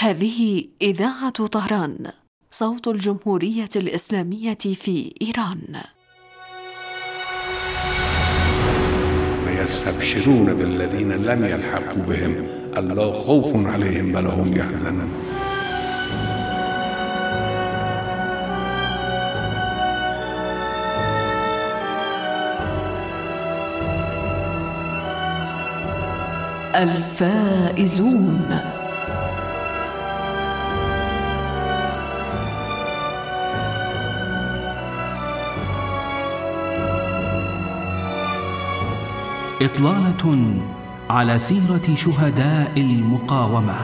هذه إذاعة طهران، صوت الجمهورية الإسلامية في إيران. ويستبشرون بالذين لم يلحقوا بهم ألا خوف عليهم ولا هم يحزنون. الفائزون. إطلالة على سيرة شهداء المقاومة.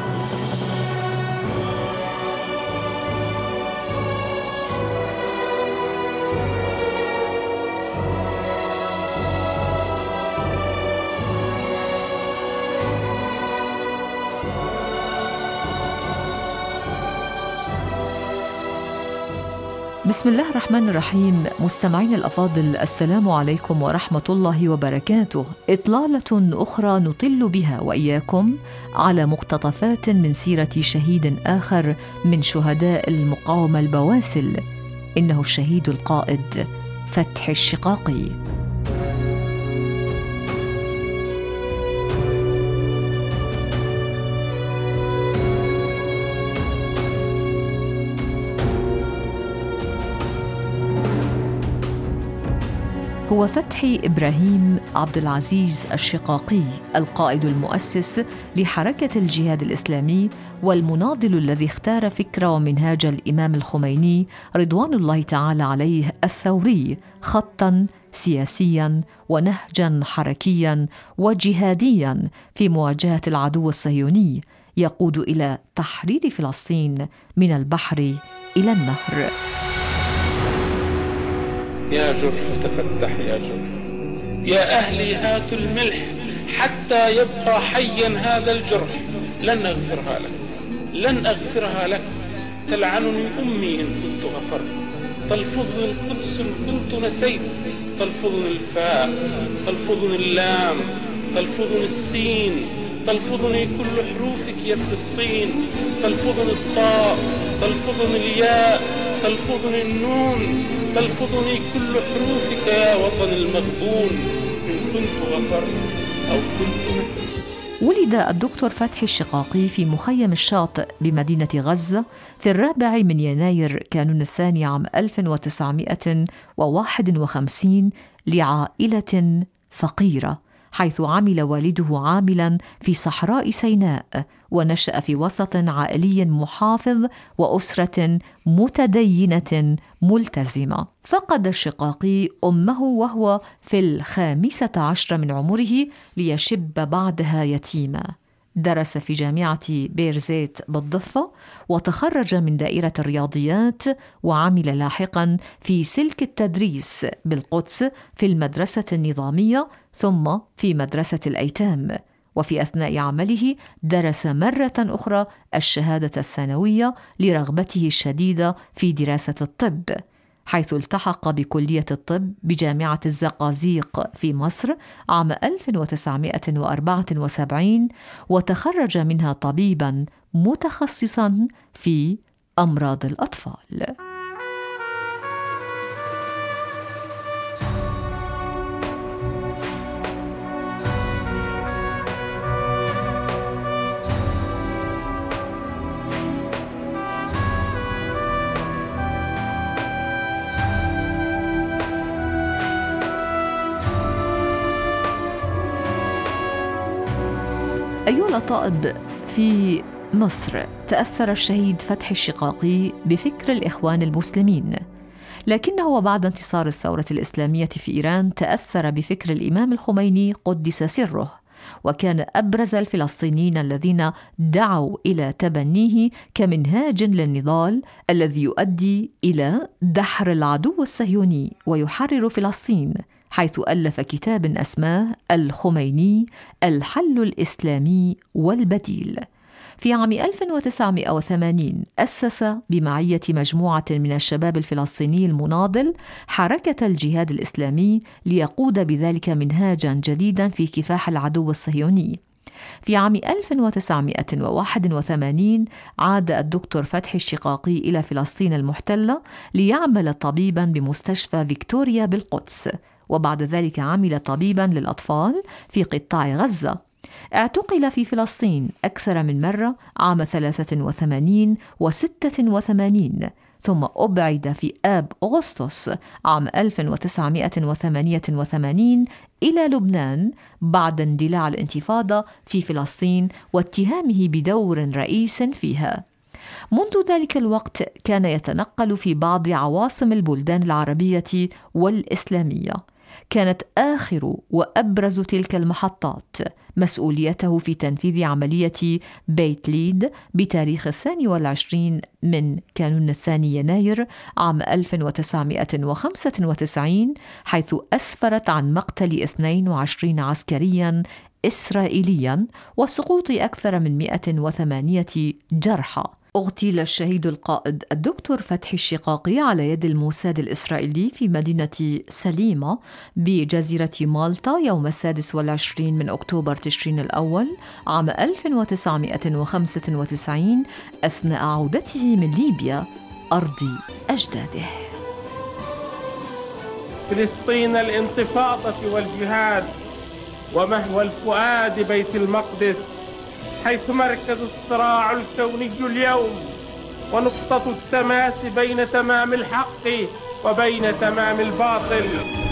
بسم الله الرحمن الرحيم. مستمعين الأفاضل، السلام عليكم ورحمة الله وبركاته. إطلالة أخرى نطل بها وإياكم على مقتطفات من سيرة شهيد آخر من شهداء المقاومة البواسل، إنه الشهيد القائد فتحي الشقاقي. هو فتحي إبراهيم عبد العزيز الشقاقي، القائد المؤسس لحركة الجهاد الإسلامي والمناضل الذي اختار فكرة ومنهاج الإمام الخميني رضوان الله تعالى عليه الثوري خطاً سياسياً ونهجاً حركياً وجهادياً في مواجهة العدو الصهيوني يقود إلى تحرير فلسطين من البحر إلى النهر. يا جرح تفتح يا جرح، يا أهلي هاتوا الملح حتى يبقى حيا هذا الجرح. لن أغفرها لك، لن أغفرها لك. تلعنني أمي إن كنت غفرت، تلفظني القدس إن كنت نسيت، تلفظني الفاء، تلفظني اللام، تلفظني السين، تلفظني كل حروفك يا فلسطين، تلفظني الطاء، تلفظني الياء، تلفظني النون، تلفظني كل حروفك يا وطن المغبون إن كنت غفرت أو كنت نسيت. ولد الدكتور فتحي الشقاقي في مخيم الشاطئ بمدينة غزة في 4 يناير كانون الثاني عام 1951 لعائلة فقيرة، حيث عمل والده عاملاً في صحراء سيناء، ونشأ في وسط عائلي محافظ وأسرة متدينة ملتزمة. فقد الشقاقي أمه وهو في 15 من عمره ليشب بعدها يتيما. درس في جامعة بيرزيت بالضفة وتخرج من دائرة الرياضيات، وعمل لاحقا في سلك التدريس بالقدس في المدرسة النظامية ثم في مدرسة الأيتام. وفي أثناء عمله درس مرة أخرى الشهادة الثانوية لرغبته الشديدة في دراسة الطب، حيث التحق بكلية الطب بجامعة الزقازيق في مصر عام 1974 وتخرج منها طبيباً متخصصاً في أمراض الأطفال. أيها الأطائب، في مصر تأثر الشهيد فتحي الشقاقي بفكر الإخوان المسلمين، لكنه وبعد انتصار الثورة الإسلامية في إيران تأثر بفكر الإمام الخميني قدس سره، وكان أبرز الفلسطينيين الذين دعوا إلى تبنيه كمنهاج للنضال الذي يؤدي إلى دحر العدو الصهيوني ويحرر فلسطين، حيث ألف كتاب أسماه الخميني الحل الإسلامي والبديل. في عام 1980 أسس بمعية مجموعة من الشباب الفلسطيني المناضل حركة الجهاد الإسلامي ليقود بذلك منهاجا جديدا في كفاح العدو الصهيوني. في عام 1981 عاد الدكتور فتحي الشقاقي إلى فلسطين المحتلة ليعمل طبيباً بمستشفى فيكتوريا بالقدس، وبعد ذلك عمل طبيباً للأطفال في قطاع غزة. اعتقل في فلسطين أكثر من مرة عام 83 و86، ثم أبعد في آب أغسطس عام 1988 إلى لبنان بعد اندلاع الانتفاضة في فلسطين واتهامه بدور رئيس فيها. منذ ذلك الوقت كان يتنقل في بعض عواصم البلدان العربية والإسلامية. كانت آخر وأبرز تلك المحطات مسؤوليته في تنفيذ عملية بيت ليد بتاريخ 22 من كانون الثاني يناير عام 1995، حيث أسفرت عن مقتل 22 عسكرياً إسرائيلياً وسقوط أكثر من 108 جرحى. اغتيل الشهيد القائد الدكتور فتحي الشقاقي على يد الموساد الإسرائيلي في مدينة سليمة بجزيرة مالطا يوم 26 من أكتوبر تشرين الأول عام 1995 أثناء عودته من ليبيا أرض أجداده. فلسطين الانتفاضة والجهاد، ومهوى الفؤاد بيت المقدس، حيث مركز الصراع الكوني اليوم ونقطة التماس بين تمام الحق وبين تمام الباطل.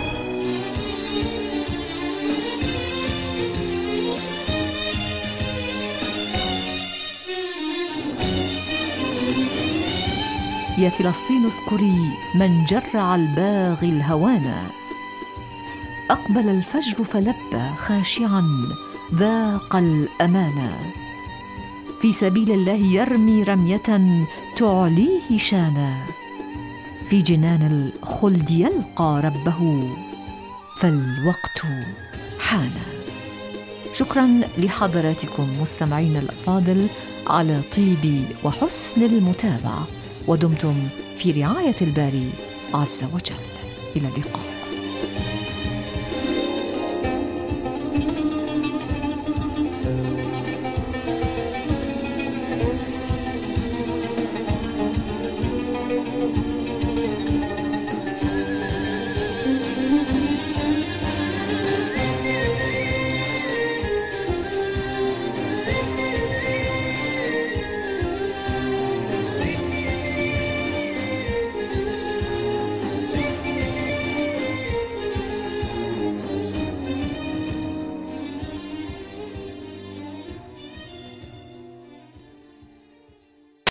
يا فلسطين اذكري من جرع الباغي الهوانا، أقبل الفجر فلبى خاشعاً ذاق الأمانة، في سبيل الله يرمي رمية تعليه شانا، في جنان الخلد يلقى ربه فالوقت حان. شكراً لحضراتكم مستمعين الأفاضل على طيب وحسن المتابعة، ودمتم في رعاية الباري عز وجل. إلى اللقاء.